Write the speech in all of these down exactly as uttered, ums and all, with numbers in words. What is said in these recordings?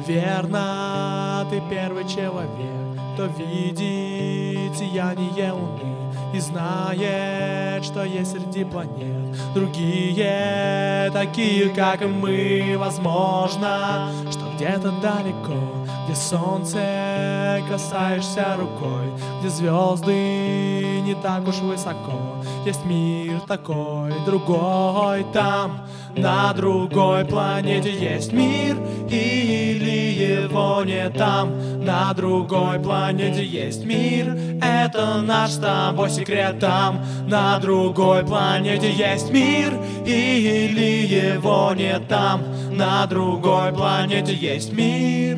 Верно, ты первый человек, кто видит сияние Луны и знает, что есть среди планет другие, такие, как и мы. Возможно, что где-то далеко, где солнце касаешься рукой, где звезды не так уж высоко, есть мир такой, другой. Там, на другой планете, есть мир, или его нет. Там, на другой планете, есть мир, это наш с тобой секрет. Там, на другой планете, есть мир, или его нет. Там, на другой планете, есть мир.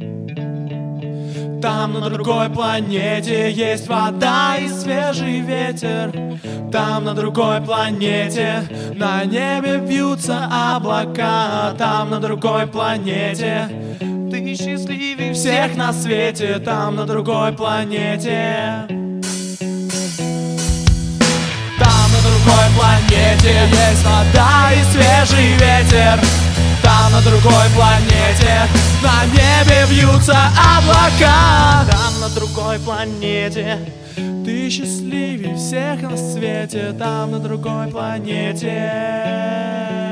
Там, на другой планете, есть вода и свежий ветер. Там, на другой планете, на небе вьются облака. Там, на другой планете, ты счастливее всех на свете. Там, на другой планете. Там, на другой планете, есть вода и свежий ветер. Там, на другой планете, на небе вьются облака. Там, на другой планете, ты счастливее всех на свете. Там, на другой планете.